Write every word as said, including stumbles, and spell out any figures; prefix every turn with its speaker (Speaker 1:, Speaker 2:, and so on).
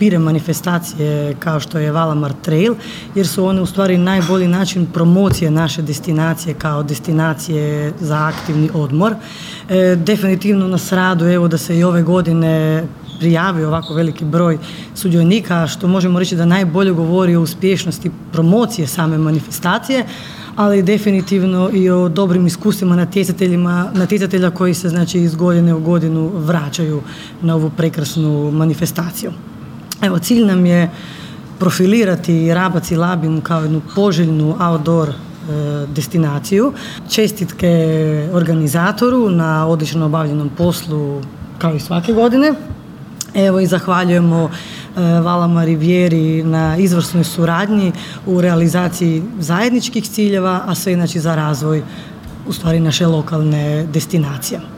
Speaker 1: podupire manifestacije kao što je Valamar Trail, jer su one u stvari najbolji način promocije naše destinacije kao destinacije za aktivni odmor. E, definitivno nas raduje evo da se i ove godine prijavio ovako veliki broj sudionika, što možemo reći da najbolje govori o uspješnosti promocije same manifestacije, ali definitivno i o dobrim iskustvima natjecateljima, natjecatelja koji se znači iz godine u godinu vraćaju na ovu prekrasnu manifestaciju. Evo, cilj nam je profilirati Rabac i Labin kao jednu poželjnu outdoor e, destinaciju. Čestitke organizatoru na odlično obavljenom poslu kao i svake godine. Evo i zahvaljujemo Valamar Rivieri na izvrsnoj suradnji u realizaciji zajedničkih ciljeva, a sve inače za razvoj u stvari naše lokalne destinacije.